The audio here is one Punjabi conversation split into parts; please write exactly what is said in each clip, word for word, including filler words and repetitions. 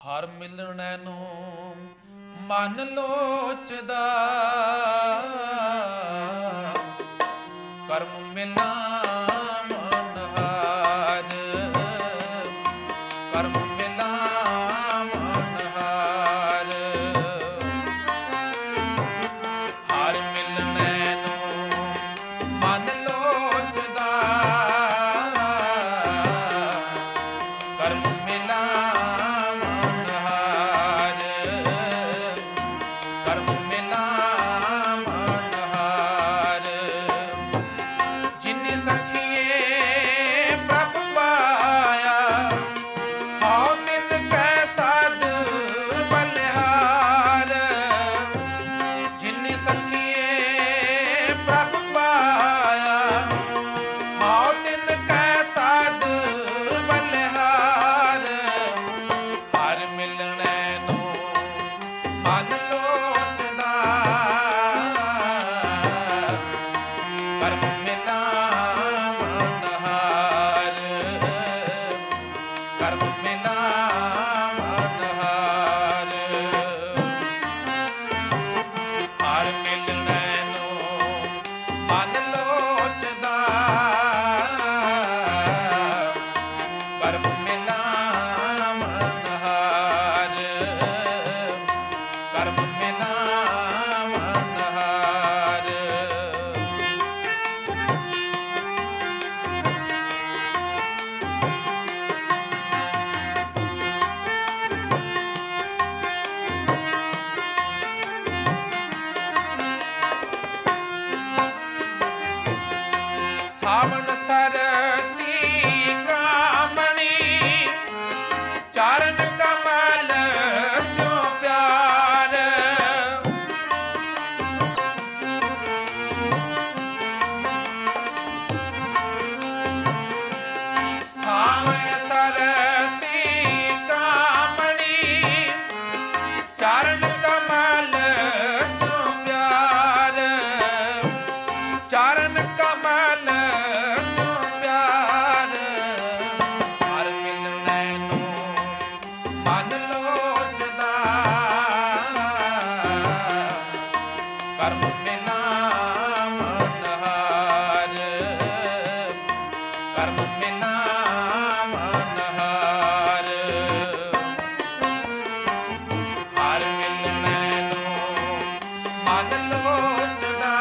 ਹਰ ਮਿਲਣੈ ਨੂੰ ਮਨ ਲੋਚਦਾ, ਕਰਮ ਮਿਲਾ ਮਨ ਹਾਰ, ਕਰਮ ਮਿਲਾ ਮਨ ਹਾਰ। ਹਰ ਮਿਲਣੈ ਨੂੰ ਮਨ ਲੋਚਦਾ, ਕਰਮ ਮਿਲਾ ਸਾਵਣ ਸਰਸੀ ਕਾਮਣੀ, ਚਰਨ ਕਮਲ ਸਿਉ ਪਿਆਰ। ਸਾਵਣ ਸਰਸੀ ਕਾਮਣੀ, ਚਰਨ ਕਮਲ ਸਿਉ ਪਿਆਰ। ਚਰਨ ਕਮਲ ਮਨ ਲੋਚਦਾ, ਕਰਮ ਮਿਲਾ ਮਨ ਹਾਰ, ਕਰਮ ਮਿਲਾ ਮਨ ਹਾਰ। ਹਰ ਮਿਲਣੈ ਨੂੰ ਮਨ ਲੋਚਦਾ,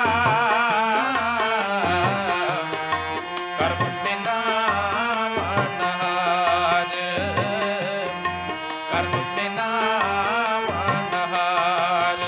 ਕਰਮ ਮਿਲਾ ਮਨ ਹਾਰ, ਕਰਮ ਮਿਲਾ ਮਨ ਹਾਰ।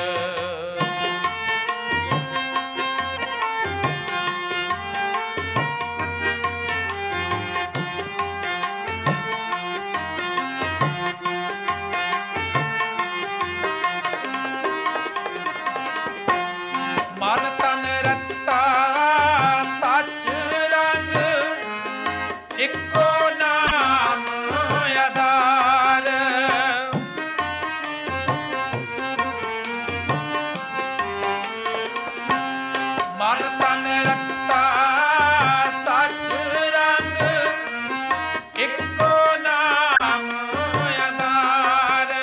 ਮਨ ਤਨ ਰਤਾ ਸੱਚ ਰੰਗ, ਇੱਕੋ ਨਾਮ ਆਧਾਰ। ਮਨ ਤਨ ਰਤਾ ਸੱਚ ਰੰਗ, ਇੱਕੋ ਨਾਮ ਆਧਾਰ,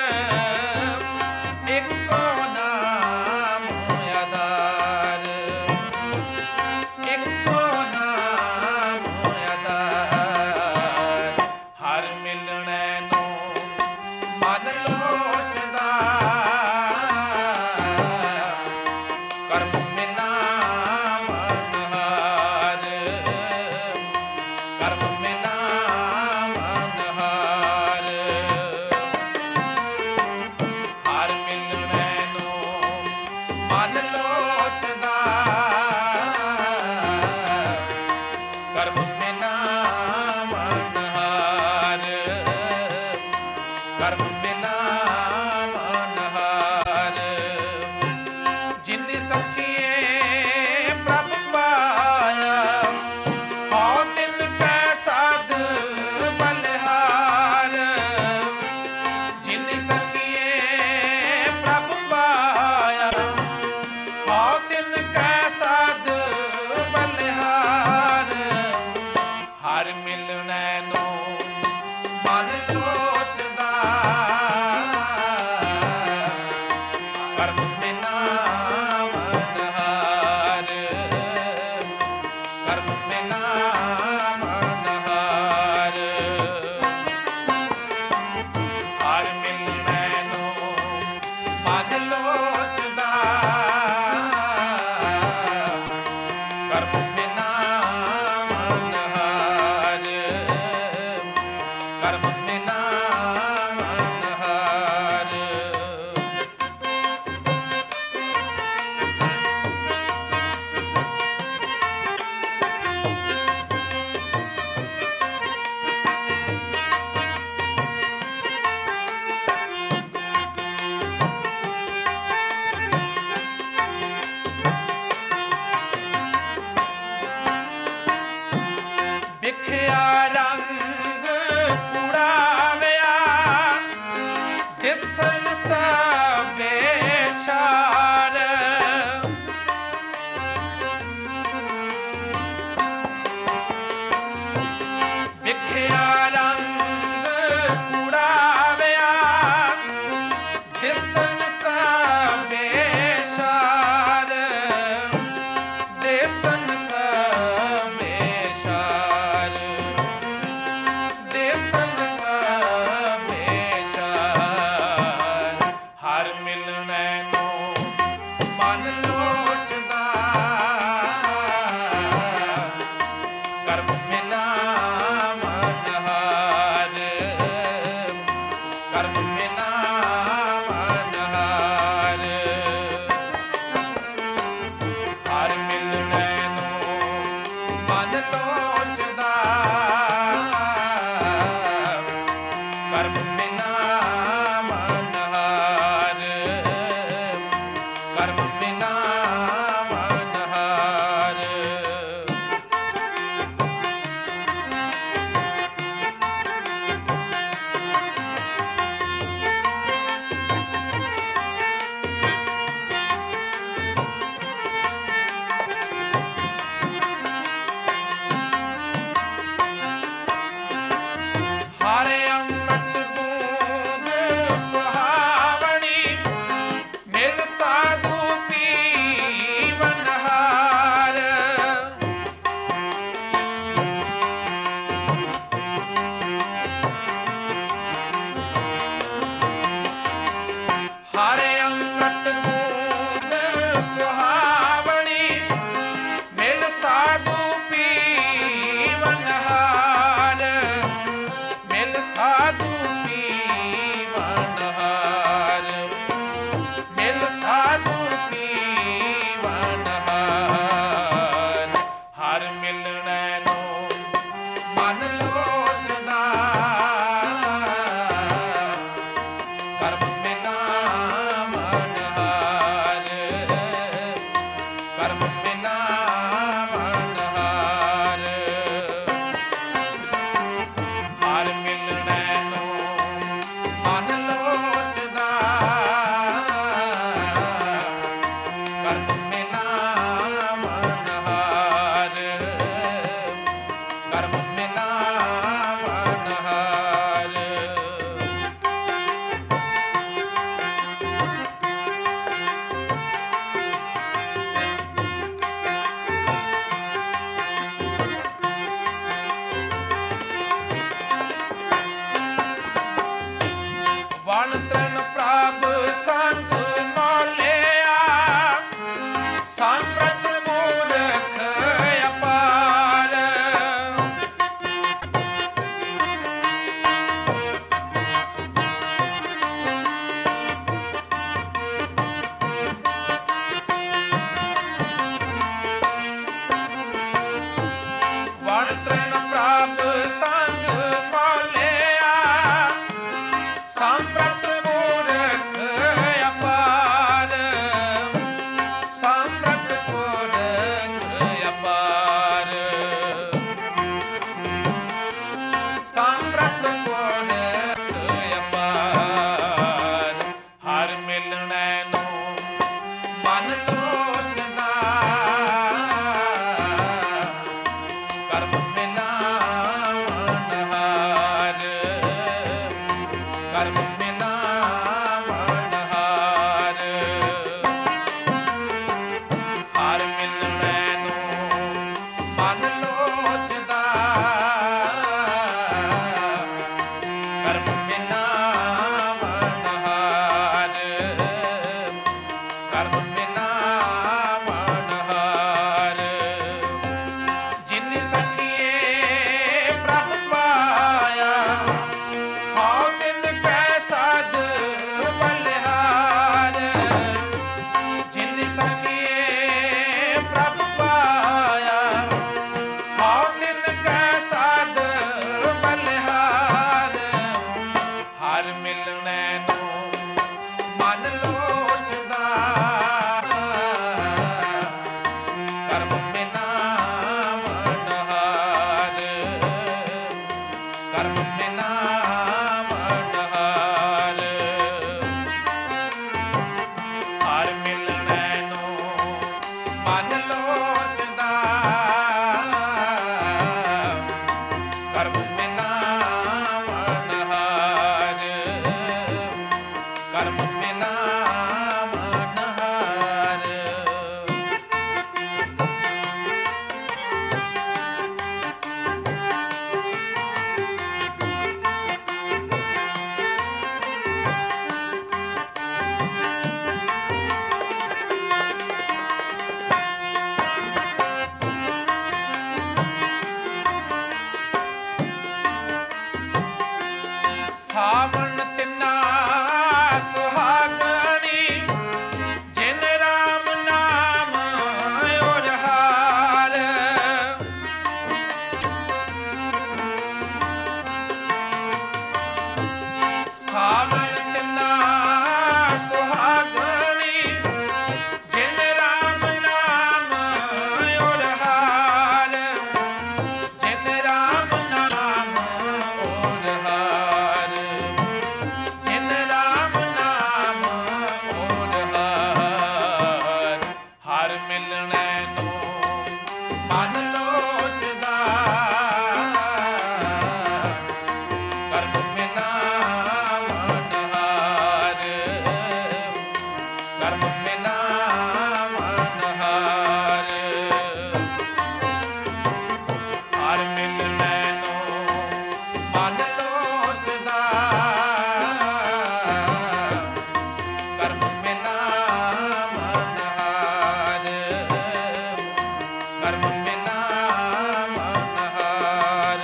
ਇੱਕੋ ਨਾਮ ਆਧਾਰ, ਇੱਕੋ ਨਾਮ ਆਧਾਰ। ਹਰ ਮਿਲਣੈ ਨੂੰ ਮਨ ਲੋਚਦਾ, ਕਰਮ ਮਿਲਾ ਮਨ ਹਾਰ, ਕਰਮ ਮਿਲਾ ਮਨ ਹਾਰ। ਹਰ ਮਿਲਣੈ ਨੂੰ ਮਨ ਲੋਚਦਾ, ਕਰਮ ਮਿਲਾ ਮਨ ਹਾਰ, ਕਰਮ ਮਿਲਾ ਮਨ ਹਾਰ। ਜਿਨਿ ਸਖੀਏ ਪ੍ਰਭ ਪਾਇਆ, ਹਉ ਤਿਨ ਕੈ ਸਾਧ ਬਲਿਹਾਰ। ਜਿਨਿ ਸਖੀਏ ਪ੍ਰਭ ਪਾਇਆ, ਹਉ ਤਿਨ ਕੈ ਸਾਧ ਬਲਿਹਾਰ। ਹਰ ਮਿਲਣੈ ਨੂੰ ਮਨ ਲੋਚਦਾ, ਦਿਸਣ ਸਭੇ ਸ਼ਾਰ। ਵਿਖਿਆ ਰੰਗ ਕੁੜਾਵਿਆ ਦਿਸਣ ਸਭੇ ਸ਼ਾਰ। ਦਿਸਣ ਸਭੇ ਸ਼ਾਰ। ਦਿਸਣ ਸਭੇ ਸ਼ਾਰ। ਹਰ ਕਰਮ ਮਿਲਾਵਨ ਹਾਰ। ਸਾਵਣ ਤਿੰਨਾ ਸੁਹਾਗਣੀ, ਜਿਨ ਰਾਮ ਨਾਮ ਔਰ ਹਾਰ। ਸਾਵਣ ਤਿੰਨਾ ਸੁਹਾਗਣੀ, ਜਿਨ ਰਾਮ ਨਾਮ ਔਰ ਹਾਰ। ਜਿਨ ਰਾਮ ਨਾਮ ਔਰ ਹਾਰ। ਜਿਨ ਰਾਮ ਨਾਮ ਔਰ ਹਾਰ। ਹਰ ਮਿਲਣੈ ਨੂੰ ਮਨ ਲੋਚਦਾ, ਕਰਮ ਮਿਲਾਵਨ ਹਾਰ। ਕਰਮ ਮਿਲਾਵਨ ਹਾਰ। ਹਰ ਮਿਲਣੈ ਨੂੰ ਮਨ ਲੋਚਦਾ, ਕਰਮ ਮਿਲਾਵਨ ਹਾਰ। ਕਰਮ ਮਿਲਾਵਨ ਹਾਰ।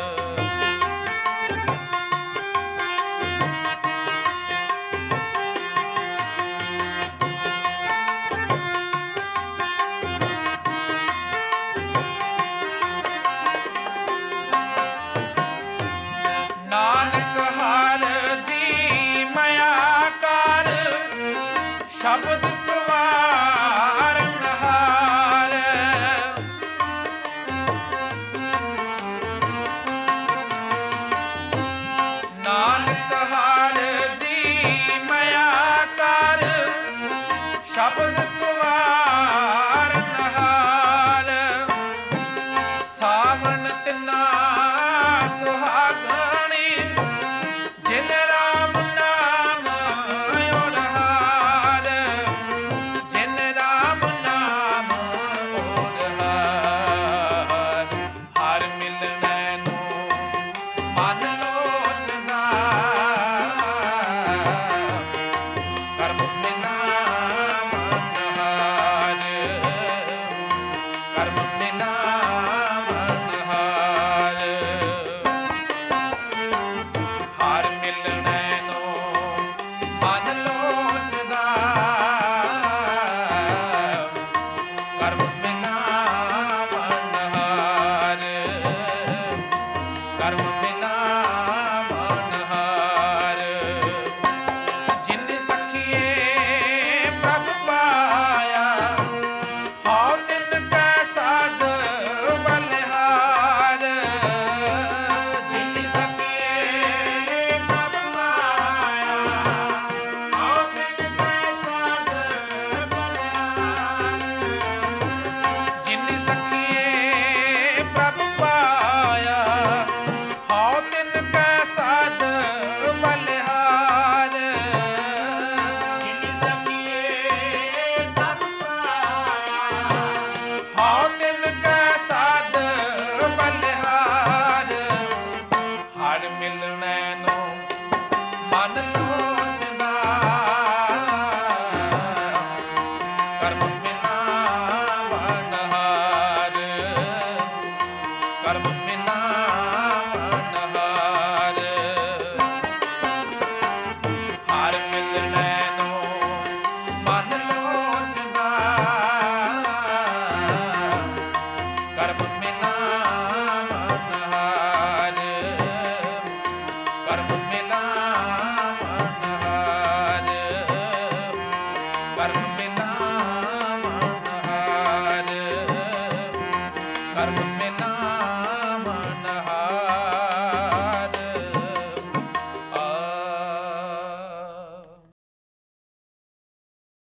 ਨਾਨਕ ਹਰ ਜੀ ਮਇਆ ਕਰ, ਸ਼ਬਦ ਸਵਾਰਨ ਹਾਰ। ਨਾਨਕ ਹਰ ਜੀ ਮਇਆ ਕਰ, ਸ਼ਬਦ ਸਵਾਰਨ